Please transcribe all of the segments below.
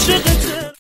عاشقته.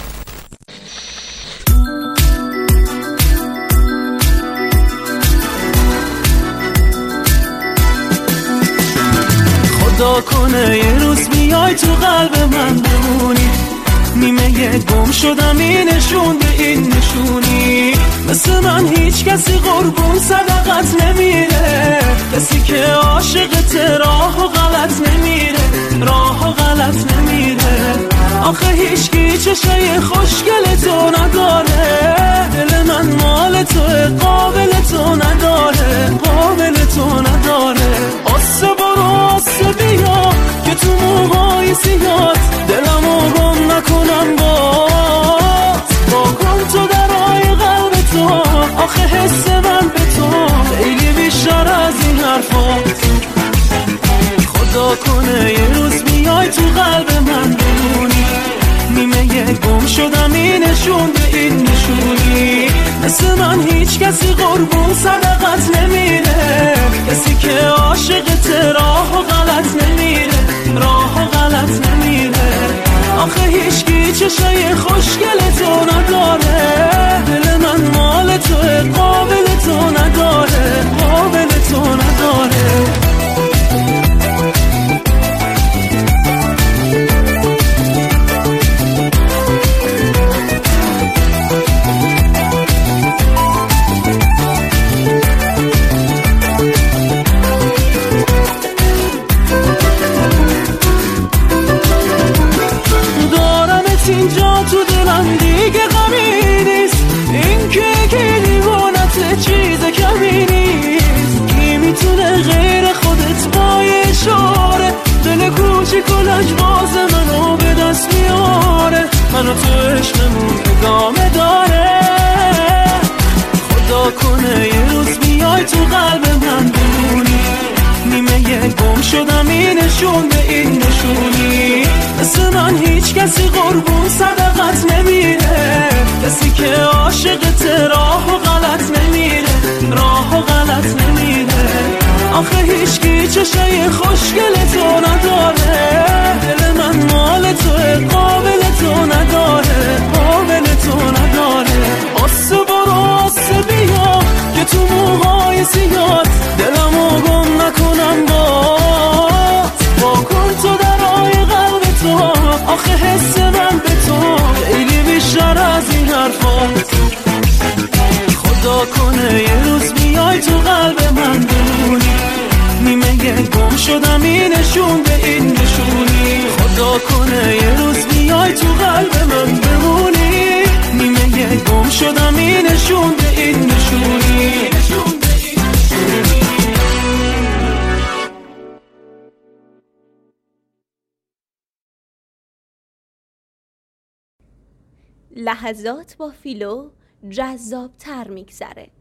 خدا کنه یه روز بیای تو قلب من بمونی، نیمه گم شدم این نشون به این نشونی. مثل من هیچ کسی قربون صدقت نمیره، کسی که عاشقت راه و غلط نمیره، راه و غلط نمیره. آخه هیچکی چشای خوشگل تو نداره، دل من مال تو قابل تو نداره، قابل تو نداره. آسه برو آسه بیا که تو موهای سیاد دلمو گم نکنم با کن تو درای قلب تو. آخه حس من به تو خیلی بیشتر از این حرفات. خدا کنه یه روز بیای تو قلب من بمونی، نیمه گم شدم این نشون به این نشونی. مثل من هیچ کسی قربون صدقت نمیره، کسی که عاشقت راه و غلط نمیره، راه و غلط نمیره. آخه هیچکی چشای خوشگل تو نداره، دل من مال تو قابل تو نداره، قابل تو نداره. اینجا تو دلم دیگه غمی نیست، این که دیوانت چیز کمی نیست. کی میتونه غیر خودت با اشاره دل کوچیک و لجباز منو به دست میاره، منو تو عشقمون ادامه داره. خدا کنه یه روز بیای تو قلب من بمونی، نیمه گم شدم این نشون به این نشونی. مثل من هیچ کسی قربون صدقت نمیره، کسی که عاشقت راه و غلط نمیره، راه و غلط نمیره. آخه هیچکی چشای خوشگل تو نداره، دل من مال تو قابل تو نداره، قابل تو نداره. آسه برو آسه بیا که تو موهای سیاد دلمو گم نکنم با کن تو درای قلب تو. آخه حس من به تو خیلی بیشتر از این حرفات. خدا کنه یه روز بیای تو قلب من بمونی، نیمه گم شدم این نشون به این نشونی. خدا کنه یه روز بیای تو قلب من بمونی، نیمه گم شدم این نشون به این نشونی. لحظات با فیلو جذاب تر میگذره.